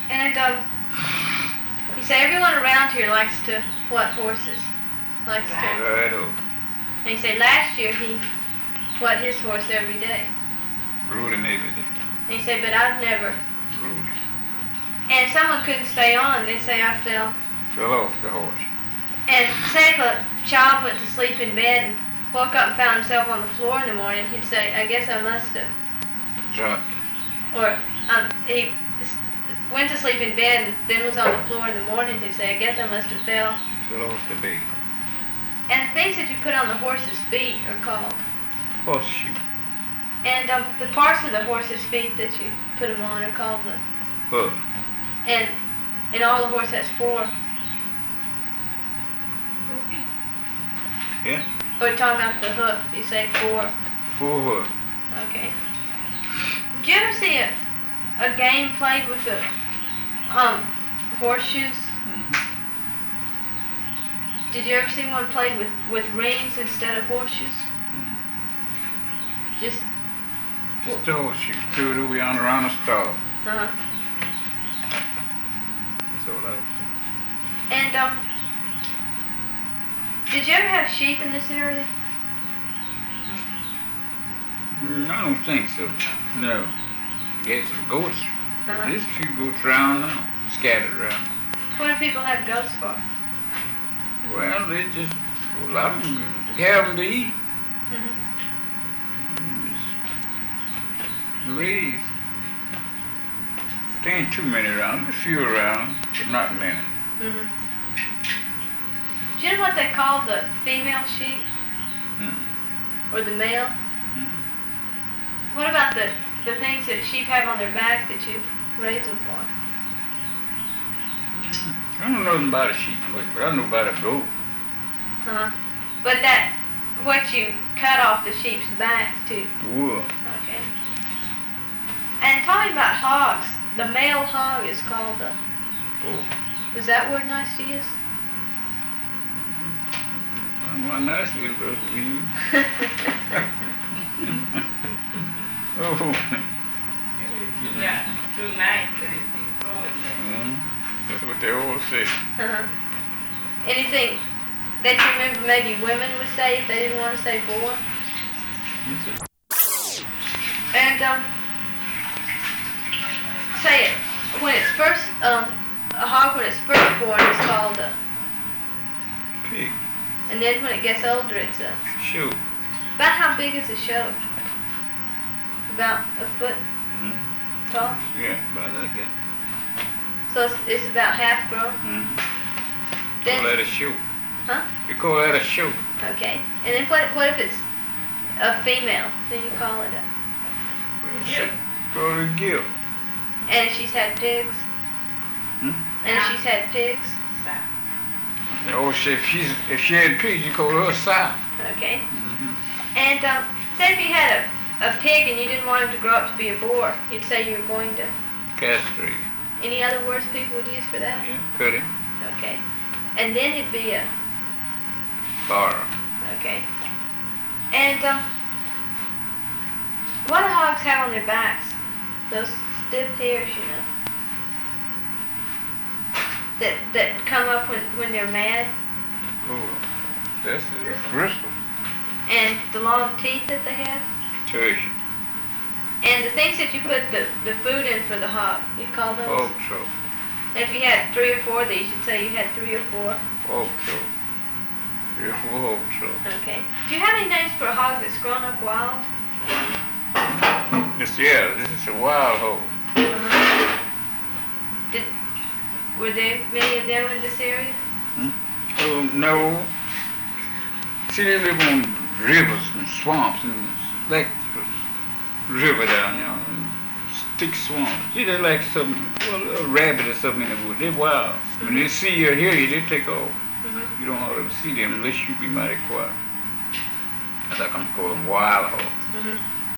And you say everyone around here likes to what horses? Likes to. Right on. And you say last year he what his horse every day. Rode him every day. And you say, but I've never. Rode. And someone couldn't stay on. They say I fell. Fell off the horse. And say if a child went to sleep in bed and woke up and found himself on the floor in the morning, he'd say, I guess I must have. Dropped. Or he went to sleep in bed and then was on the floor in the morning, he'd say, I guess I must have fell. Fell off the bed. And the things that you put on the horse's feet are called. Horseshoe. And the parts of the horse's feet that you put them on are called the Hoof. And all the horse has 4. Yeah. Or you're talking about the hoof, you say 4. 4 hoof. Okay. Did you ever see a game played with the horseshoes? Mm-hmm. Did you ever see one played with rings instead of horseshoes? Mm-hmm. Just a horseshoe. Threw it over on around the stall. uh-huh. That's all I see. And did you ever have sheep in this area? I don't think so. No. Get some goats. Uh-huh. There's a few goats around now, scattered around. What do people have goats for? Well, they just, a lot of them have them to eat. Mm-hmm. Raised. There ain't too many around. There's a few around, but not many. Mm-hmm. Do you know what they call the female sheep? Mm-hmm. Or the male? Mm-hmm. What about the things that sheep have on their back that you raise them for? I don't know nothing about a sheep much, but I know about a goat. Uh-huh. But that, what you cut off the sheep's back too. Wool. Okay. And talking about hogs, the male hog is called a... Oh. Is that word nice to use? Well, nice little bit for you. Oh. Yeah, too nice to be called that. That's what they all say. Uh-huh. Anything that you remember maybe women would say if they didn't want to say boy? And, say it, when it's first, a hog when it's first born is called a... Pig. And then when it gets older it's a... Shoot. About how big is a show? About a foot Mm-hmm. tall? Yeah, about like that. So it's about half grown? Mm-hmm. Then, Call that a shoot. huh? You call that a shoot. Okay. And then what if it's a female? Then you call it a... Yeah. Call it a gift. And she's had pigs? Hmm? And she's had pigs? They always say if she had pigs, you call her a sow. Okay. Mm-hmm. And say if you had a pig and you didn't want him to grow up to be a boar, you'd say you were going to... Castrate. Any other words people would use for that? Yeah, cut him. Okay. And then it'd be a... Bar. Okay. And what do hogs have on their backs? Those stiff hairs, you know. That come up when they're mad. Oh, that's a bristle. And the long teeth that they have. Tush. And the things that you put the food in for the hog, you call those? Hog choke. And if you had 3 or 4 of these, you'd say you had 3 or 4. Hog choke. 3 or 4 hog choke. Okay. Do you have any names for a hog that's grown up wild? This is a wild hog. Uh-huh. Were there many of them in this area? Oh, no. See, they live on rivers and swamps and like the river down there and thick swamps. See, they're like something, well, a rabbit or something in the woods. They're wild. Mm-hmm. When they see you or hear you, they take off. Mm-hmm. You don't hardly see them unless you be mighty quiet. That's like I'm calling wild hogs. Mm-hmm.